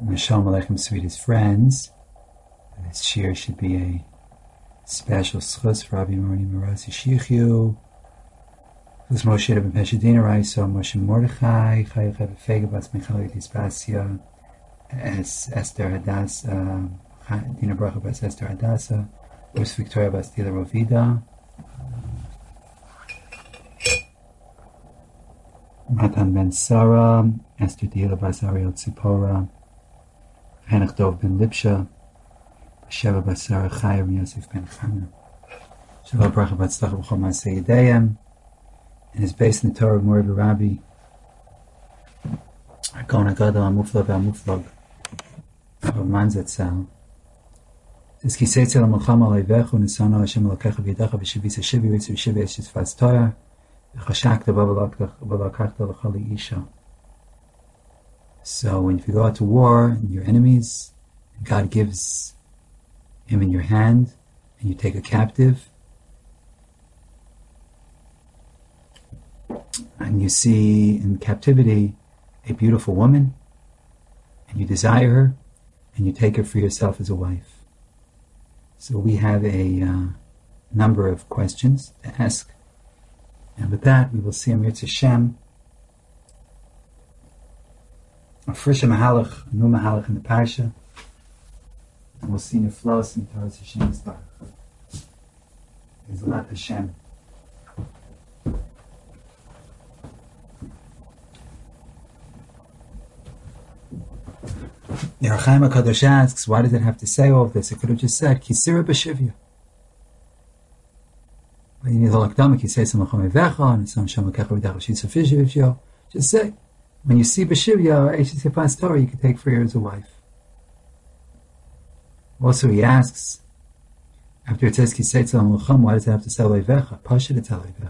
Shalom Aleichem, sweetest friends. This shir should be a special schus for Rabbi Moroni Marazi Shichyu. This Moshe Rabbi Peshadina Raiso Moshe Mordechai Chayav Fega Bas Michal Dispasia as Esther Hadassah Dina Bracha Bas Esther Hadassah Urs Victoria Bas Dila Rovida Matan Ben Sarah Esther Dila Bas Ariel Tzipora Henach Dov Ben Lipsha Sheva Basara Chayim Yosef Ben Chana Shalom Bracha Batzlacha B'chol Maaseh Yedayim, and is based in the Torah of Mori Rabbi Hakon Agadol HaMuflag HaMuflag of Manzatzal. This Kiseitzel HaMelchama Leivechu Nisana Hashem Elokecha V'Yedecha V'Shivis HaShivi V'Yitzu Shivi Eshis Faz Torah V'Chashakta V'Lakachta L'Chali Isha. So when you go out to war and your enemies, God gives him in your hand and you take a captive, and you see in captivity a beautiful woman and you desire her and you take her for yourself as a wife. So we have a number of questions to ask, and with that we will see Amir Hashem a frisha mahalach, a new mahalach in the parsha, and we'll see Niflos in Torah Hashem's Baruch. Ezrat Hashem. Yerchaim HaKadosh asks, why does it have to say all of this? It could have just said, Kisira B'Shivya. But you need to look down, Kisei Samachom Evecha, and Sam Shem HaKecha V'Dach V'Shitza Fishivyo. Just say, when you see B'Shivya or Eishes Yifas Torah, you can take for her as a wife. Also, he asks, after it says Kisei Tzal Melcham, why does it have to say Leivecha? Pasha to tell Leivecha.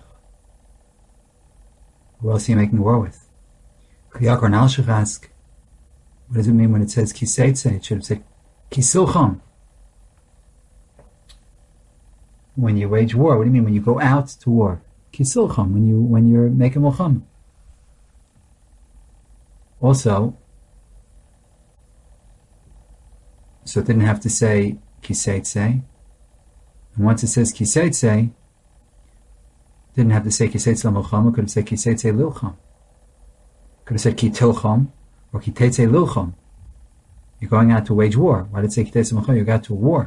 Who else are you making war with? Kiyakor Nalshach asks, what does it mean when it says Kiseitze? It should have said Kisilcham. When you wage war, what do you mean when you go out to war? Kisilcham, when you're making Melcham. Also, so it didn't have to say Kiseitze. And once it says Kiseitze, it didn't have to say Kiseitze Melcham, it could have said Kiseitze Lilcham. Could have said Kitilcham or Kitetze Lilcham. You're going out to wage war. Why did it say Kitetze Melcham? You got to a war.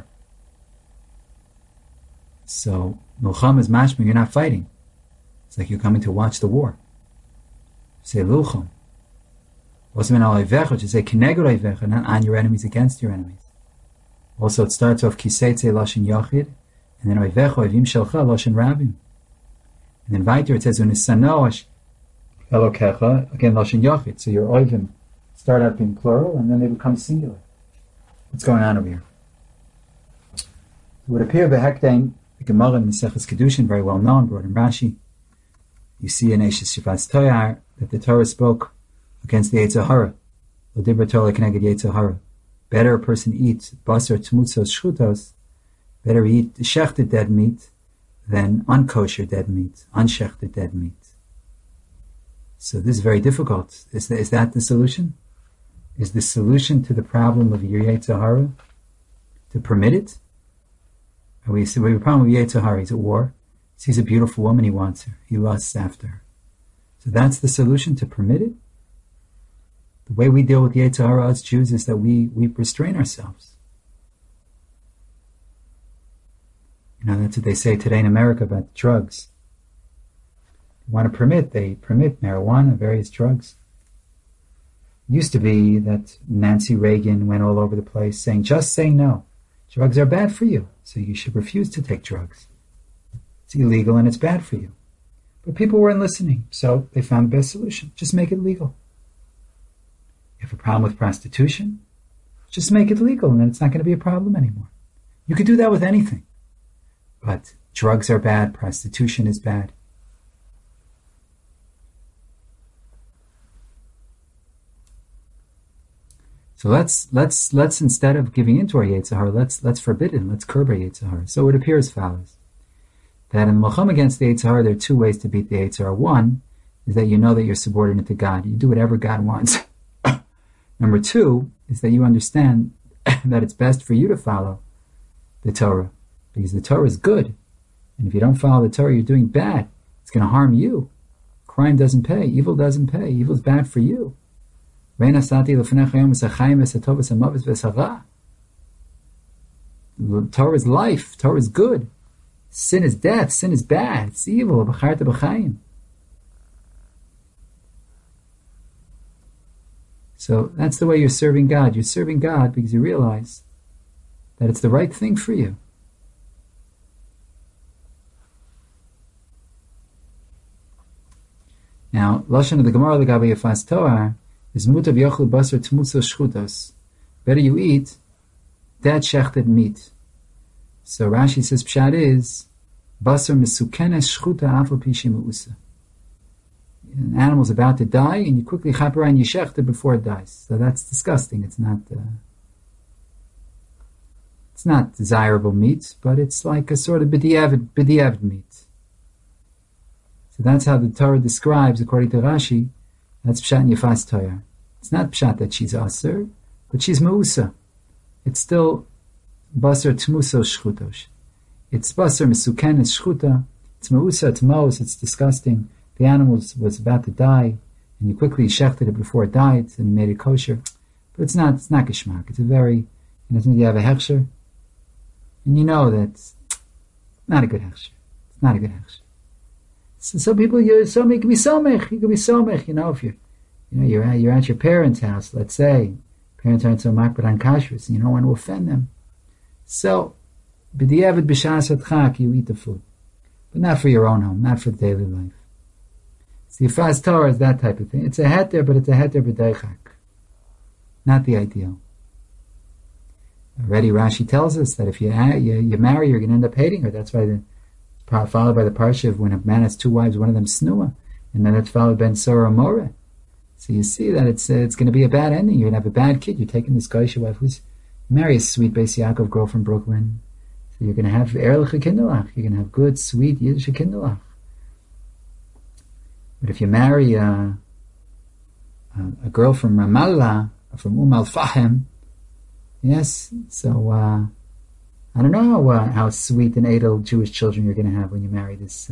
So Melcham is mashma, you're not fighting. It's like you're coming to watch the war. Say Lilcham. Also mean al Eivecha, just say Kineged Eivecha, not on your enemies, against your enemies. Also it starts off Kiseitze Lashon Yachid, and then Eivecha Evim Shelcha Lashon Rabim. And then weiter it says Unisanoash Elokecha, again Lashon Yachid. So your Oivim start out being plural and then they become singular. What's going on over here? It would appear Behekdain, the Gemara in Maseches Kedushin, very well known, brought in Rashi. You see in Eishes Shifas Toyar that the Torah spoke against the Yetzer Hara. L'dibra Torah keneged Yetzer Hara. Better a person eat basar tmutzos shchutos, better eat shechted dead meat than unkosher dead meat, unshechted dead meat. So this is very difficult. Is that the solution? Is the solution to the problem of Yetzer Hara to permit it? And we have a problem with Yetzer Hara. He's at war. He sees a beautiful woman, he wants her. He lusts after her. So that's the solution, to permit it? The way we deal with Yetzer Hara as Jews is that we restrain ourselves. You know, that's what they say today in America about drugs. They want to permit, they permit marijuana, various drugs. It used to be that Nancy Reagan went all over the place saying, just say no. Drugs are bad for you, so you should refuse to take drugs. It's illegal and it's bad for you. But people weren't listening, so they found the best solution. Just make it legal. You have a problem with prostitution? Just make it legal and then it's not going to be a problem anymore. You could do that with anything. But drugs are bad, prostitution is bad. So let's instead of giving into our Yetzer Hara, let's forbid it, let's curb our Yetzer Hara. So it appears as follows. That in Melcham against the Yetzer Hara, there are two ways to beat the Yetzer Hara. One is that you know that you're subordinate to God. You do whatever God wants. Number two is that you understand that it's best for you to follow the Torah, because the Torah is good. And if you don't follow the Torah, you're doing bad. It's going to harm you. Crime doesn't pay. Evil doesn't pay. Evil is bad for you. Torah is life. Torah is good. Sin is death. Sin is bad. It's evil. So that's the way you're serving God. You're serving God because you realize that it's the right thing for you. Now, Lashon of the Gemara L'Gabe Yefas Toar is mutav yochel basar tmusa shchutos. Better you eat dead shechted meat. So Rashi says pshat is basar mesukenes shchuta afal pishi meusa. An animal's about to die, and you quickly chaper and you shecht it before it dies. So that's disgusting. It's not desirable meat, but it's like a sort of b'diavad meat. So that's how the Torah describes, according to Rashi, that's pshat in Yefas Toar. It's not pshat that she's aser, but she's meusa. It's still basar tmuso shchutos. It's basar mesukenes shchuta. It's meusa, it's mos, it's disgusting. The animal was about to die, and you quickly shechted it before it died, and you made it kosher. But it's not geschmack. It's a very, you have a hechsher, and you know that it's not a good hechsher. It's not a good hechsher. So some people, you can be somech. You can be somech. If you're at your parents' house, let's say, parents aren't so makbid on kashrus, and you don't want to offend them. So, b'diavad b'shas hatchak, you eat the food, but not for your own home, not for daily life. So Yefas Torah is that type of thing. It's a heter, but it's a heter b'deichak. Not the ideal. Already Rashi tells us that if you marry, you're going to end up hating her. That's why followed by the parsha of when a man has two wives, one of them snua, and then it's followed ben Sora Moreh. So you see that it's going to be a bad ending. You're going to have a bad kid. You're taking this Goyish wife who's marry a sweet Beis Yaakov girl from Brooklyn. So you're going to have Ehrliche Kinderlach. You're going to have good, sweet Yiddish Kinderlach. But if you marry a girl from Ramallah, from Al Fahem, yes, so I don't know how sweet and edel Jewish children you're going to have when you marry this.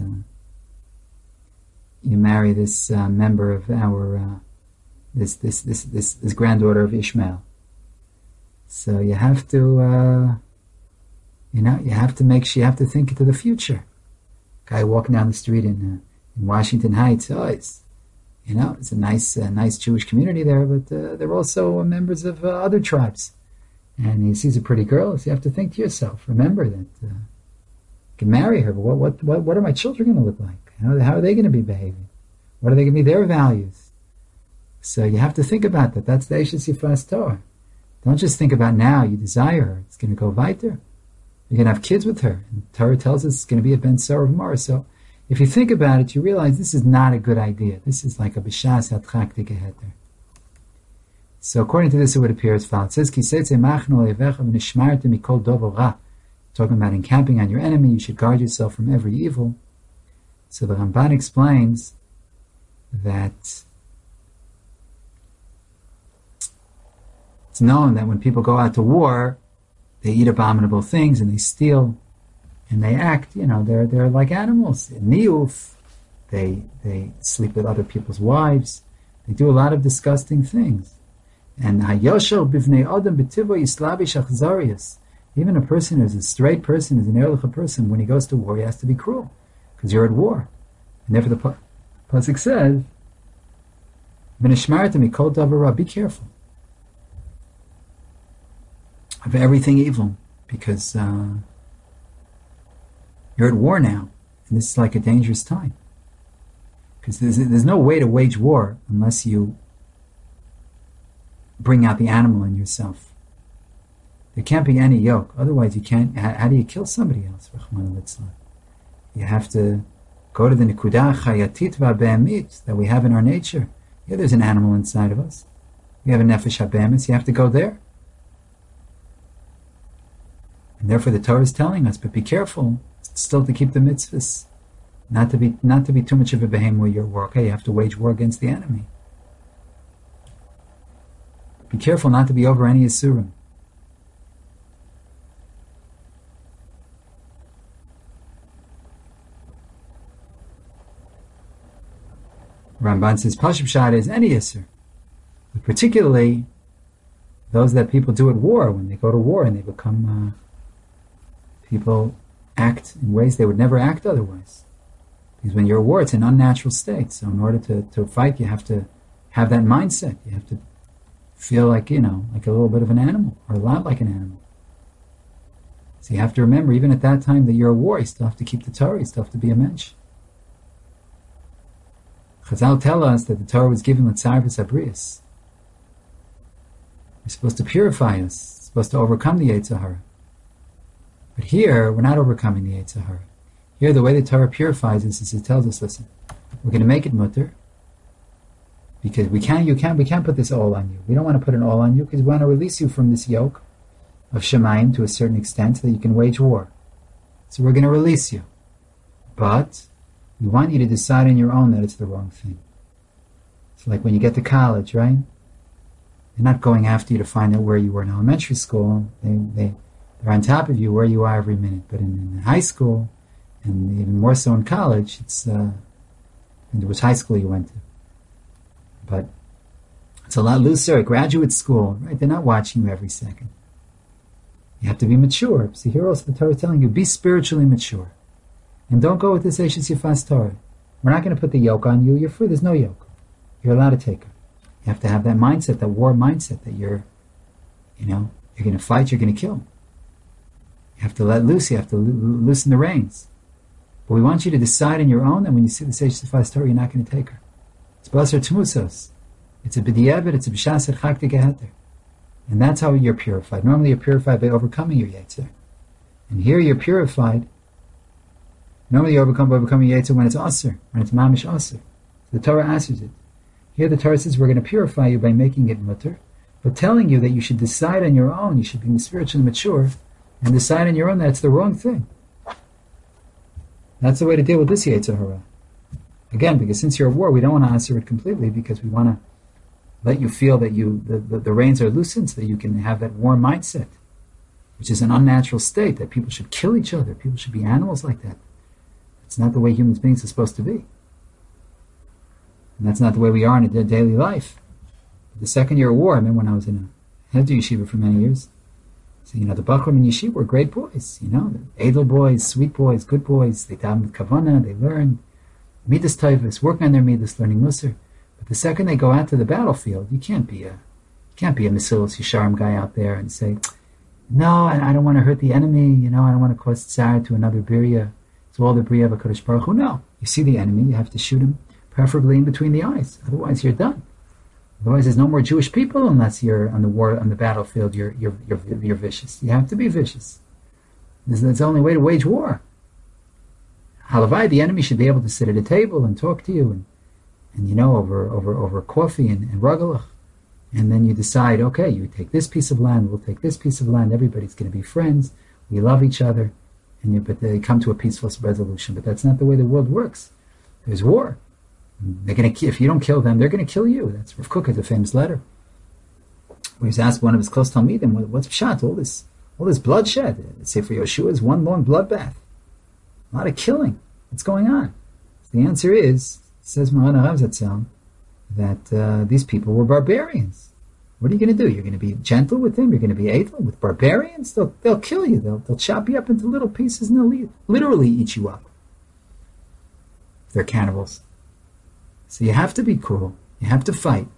Member of our this granddaughter of Ishmael. So you have to, you have to think into the future. Guy walking down the street in Washington Heights, it's a nice Jewish community there, but they're also members of other tribes. And he sees a pretty girl, so you have to think to yourself, remember that you can marry her, but what are my children going to look like? How are they going to be behaving? What are they going to be their values? So you have to think about that. That's the Eishes Yefas Torah. Don't just think about now, you desire her. It's going to go weiter. You're going to have kids with her. And Torah tells us it's going to be a ben Sora of Mara. So if you think about it, you realize this is not a good idea. This is like a b'shas hatchak heter. So according to this, it would appear as follows. It says, talking about encamping on your enemy, you should guard yourself from every evil. So the Ramban explains that it's known that when people go out to war, they eat abominable things and they steal and they act, they're like animals. Niyuf, they sleep with other people's wives. They do a lot of disgusting things. And hayosher bivnei adam b'tivo yislavish achzarius. Even a person who's a straight person, who's an ehrliche person, when he goes to war, he has to be cruel because you're at war. And therefore the pasuk says, "V'nishmartem mikol davar ra." Be careful of everything evil, because you're at war now, and this is like a dangerous time. Because there's no way to wage war unless you bring out the animal in yourself. There can't be any yoke. Otherwise you can't. How do you kill somebody else? You have to go to the nekudah chayatit v'abe'emit that we have in our nature. Yeah, there's an animal inside of us. We have a nefesh habe'emis. You have to go there. And therefore the Torah is telling us, but be careful still to keep the mitzvahs. Not to be too much of a behem where you're war. Okay, you have to wage war against the enemy. Be careful not to be over any Isurim. Ramban says Pashut Pshat is any Isur, but particularly those that people do at war, when they go to war and they become people act in ways they would never act otherwise. Because when you're at war, it's an unnatural state. So in order to fight, you have to have that mindset. You have to feel like, like a little bit of an animal, or a lot like an animal. So you have to remember, even at that time that you're at war, you still have to keep the Torah, you still have to be a mensch. Chazal tell us that the Torah was given l'tzar v'sabrius. It's supposed to purify us. It's supposed to overcome the Yetzer Hara. But here, we're not overcoming the Yetzer Hara. Here, the way the Torah purifies us is it tells us, listen, we're going to make it mutter, because we can't put this all on you. We don't want to put it all on you, because we want to release you from this yoke of Shemayim to a certain extent so that you can wage war. So we're going to release you. But we want you to decide on your own that it's the wrong thing. It's like when you get to college, right? They're not going after you to find out where you were in elementary school. They're on top of you where you are every minute. But in high school, and even more so in college, it's which high school you went to. But it's a lot looser at graduate school, right? They're not watching you every second. You have to be mature. See, here also the Torah is telling you, be spiritually mature. And don't go with this Eishes Yifas Torah. We're not going to put the yoke on you. You're free. There's no yoke. You're allowed to take her. You have to have that mindset, that war mindset, that you're going to fight, you're going to kill. You have to let loose. You have to loosen the reins. But we want you to decide on your own that when you see the Eishes Yifas Torah, you're not going to take her. It's Basar Tmusos. It's a B'diavad. It's a B'shas Chak Geheter. And that's how you're purified. Normally you're purified by overcoming your Yetzer. And here you're purified. Normally you overcome by overcoming Yetzer when it's Asr, when it's Mamish Asr. So the Torah answers it. Here the Torah says we're going to purify you by making it mutter, but telling you that you should decide on your own, you should be spiritually mature, and decide on your own that it's the wrong thing. That's the way to deal with this Yetzer Hara. Again, because since you're at war, we don't want to answer it completely, because we want to let you feel that the reins are loosened so that you can have that war mindset, which is an unnatural state, that people should kill each other, people should be animals like that. It's not the way human beings are supposed to be. And that's not the way we are in a daily life. But the second year of war, I remember when I was in a head yeshiva for many years, so, the Bachrim in yeshiva were great boys, the edel boys, sweet boys, good boys. They davened with Kavanah, they learned Midas Taivas, working on their Midas, learning Musar. But the second they go out to the battlefield, you can't be a Mesilas Yesharim guy out there and say, no, I don't want to hurt the enemy, I don't want to cause tsar to another Birya. It's all the Briya of HaKadosh Baruch Hu. No. You see the enemy, you have to shoot him, preferably in between the eyes. Otherwise you're done. Otherwise there's no more Jewish people unless you're on the battlefield, you're vicious. You have to be vicious. That's the only way to wage war. Halavai, the enemy should be able to sit at a table and talk to you and over coffee and rugelach. And then you decide, okay, you take this piece of land, we'll take this piece of land, everybody's going to be friends, we love each other, but they come to a peaceful resolution. But that's not the way the world works. There's war. If you don't kill them, they're going to kill you. That's Rav Kook has a famous letter where he's asked one of his close Talmidim, what's pshat, all this bloodshed? Say for Yeshua is one long bloodbath. A lot of killing. What's going on? The answer is, says Maran Harav Zatzal, that these people were barbarians. What are you going to do? You're going to be gentle with them? You're going to be able with barbarians? They'll kill you. They'll chop you up into little pieces and they'll literally eat you up. They're cannibals. So you have to be cruel. You have to fight.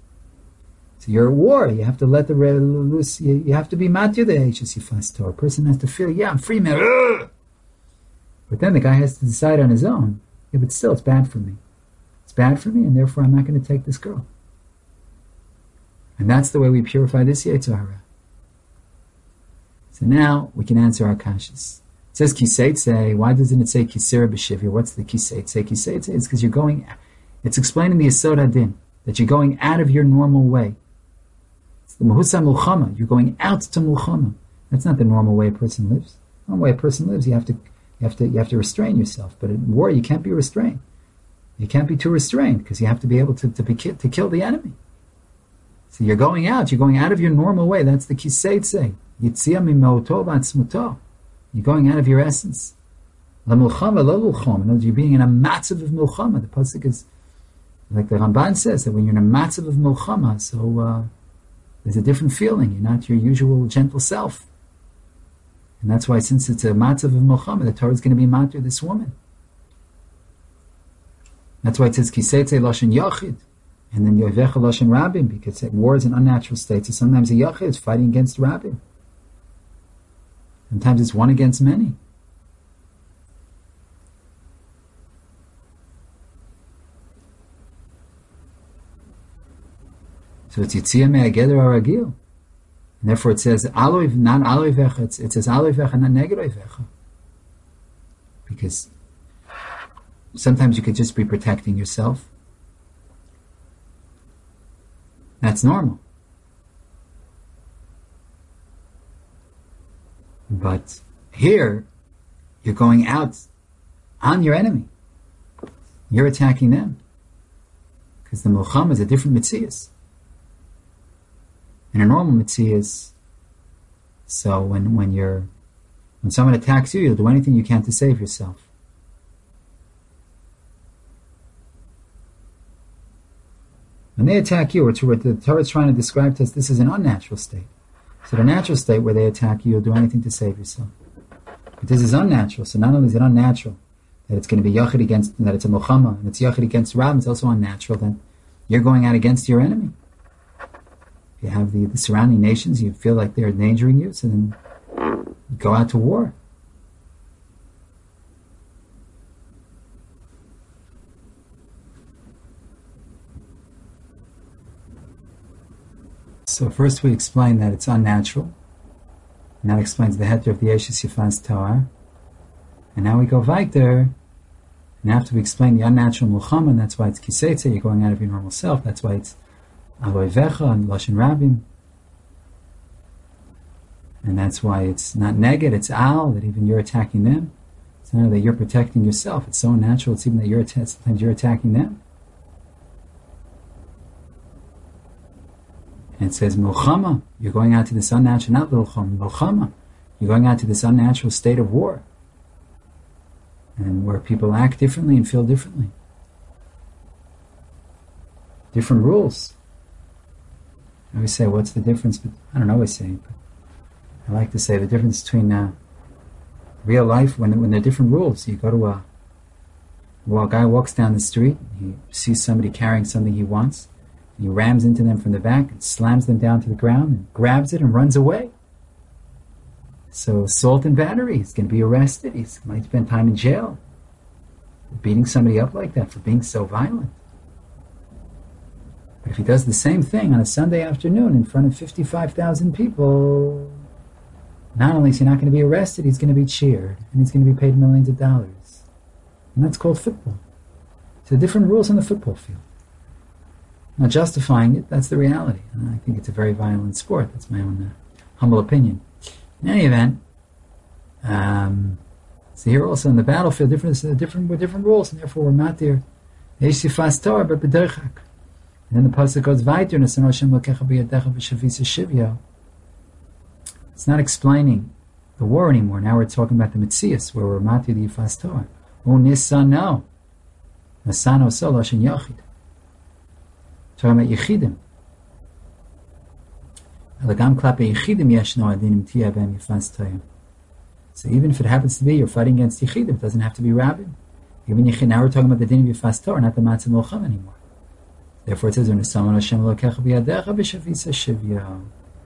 So you're at war. You have to let the red loose. You have to be matir the Eishes Yifas Torah. A person has to feel, I'm free man. But then the guy has to decide on his own. Yeah, but still, it's bad for me. It's bad for me, and therefore I'm not going to take this girl. And that's the way we purify this Yetzer Hara. So now we can answer our kashas. It says kiseitze. Why doesn't it say kisera b'shivya? What's the kiseitze? Kiseitze is because you're going. It's explaining the Yesod Hadin, that you're going out of your normal way. It's the Mahusa Mulchama. You're going out to Mulchama. That's not the normal way a person lives. The normal way a person lives, you have to restrain yourself. But in war, you can't be restrained. You can't be too restrained because you have to be able to kill the enemy. So you're going out of your normal way. That's the kiseitse. Yitzia mimauto b'atzmuto. You're going out of your essence. La milchama lo lulchom. In other words, you're being in a matzav of milchama. The pasuk is, like the Ramban says, that when you're in a matzav of milchama, so there's a different feeling. You're not your usual gentle self. And that's why, since it's a matzav of milchama, the Torah is going to be matter this woman. That's why it says kiseitze lashon yachid. And then yovecha lashon rabim, because war is an unnatural state. So sometimes a yachid is fighting against rabim. Sometimes it's one against many. So it's yitzia me'ageder aragil. And therefore it says aloy, not aloy vecha. It says aloy vecha, not neged vecha. Because sometimes you could just be protecting yourself. That's normal. But here, you're going out on your enemy. You're attacking them. Because the milchama is a different mitzias. In a normal mitzias, so when someone attacks you, you'll do anything you can to save yourself. When they attack you, what the Torah is trying to describe to us, this is an unnatural state. So the natural state where they attack you, you'll do anything to save yourself. But this is unnatural. So not only is it unnatural that it's going to be yachid against, that it's a milchama, and it's yachid against Rab, it's also unnatural that you're going out against your enemy. You have the surrounding nations, you feel like they're endangering you, so then you go out to war. So first we explain that it's unnatural, and that explains the heter of the Eshes Yifas Tahar. And now we go weiter, and after we explain the unnatural milchama, and that's why it's kiseitze, you're going out of your normal self, that's why it's aloy vecha and lashon rabim, and that's why it's not neged, it's al, that even you're attacking them. It's not that you're protecting yourself, it's so unnatural, it's even that sometimes you're attacking them. And it says milchama, you're going out to this unnatural, not milchama, you're going out to this unnatural state of war, and where people act differently and feel differently. Different rules. I always say, what's the difference? But I don't always say, but I like to say the difference between real life when there are different rules. You go to a guy walks down the street, he sees somebody carrying something he wants, and he rams into them from the back and slams them down to the ground and grabs it and runs away. So assault and battery, he's going to be arrested. He might spend time in jail. Beating somebody up like that for being so violent. But if he does the same thing on a Sunday afternoon in front of 55,000 people, not only is he not going to be arrested, he's going to be cheered, and he's going to be paid millions of dollars. And that's called football. So different rules on the football field. Not justifying it, that's the reality. And I think it's a very violent sport. That's my own humble opinion. In any event, so here also in the battlefield, different rules, and therefore we're not there. Eish sifas Torah, but b'derchak. And then the pasuk goes weiter, Nasan Hashem lokecha b'yadecha v'shavisa shivya. It's not explaining the war anymore. Now we're talking about the Metzias, where we're mati the Yifas Torah. O nisano, nasano so lashon yachid. Talking about yechidim. Elagam klape yechidim yeshno adinim tiyah b'hem Yifas Torah. So even if it happens to be you're fighting against yechidim, it doesn't have to be rabbin. Even yechid. Now we're talking about the din of Yifas Torah, not the matzah milcham anymore. Therefore it says, "U'nesaman Hashem lokecha b'yadecha b'shavisa shivya."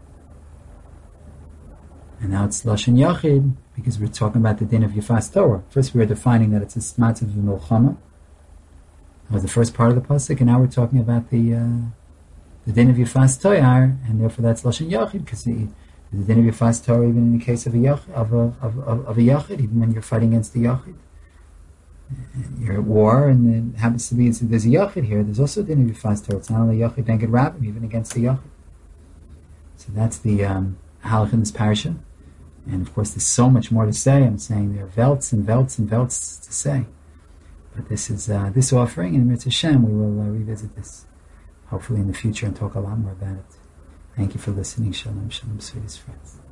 And now it's lashon yachid because we're talking about the din of Yifas Torah. First we were defining that it's a matzah of milchama. That was the first part of the pasuk, and now we're talking about the din of Yifas Torah, and therefore that's lashon yachid because the din of Yifas Torah, even in the case of a yachid, even when you're fighting against the yachid. You're at war, and it happens to be there's a yachid here. There's also a din of Yifas Torah. It's not only yachid neged rabbim, even against the yachid. So that's the halach in this parasha. And of course, there's so much more to say. I'm saying there are velts and velts and velts to say. But this is this offering, and Mitzvah Hashem, we will revisit this. hopefully in the future, and talk a lot more about it. Thank you for listening. Shalom, shalom, sweetest friends.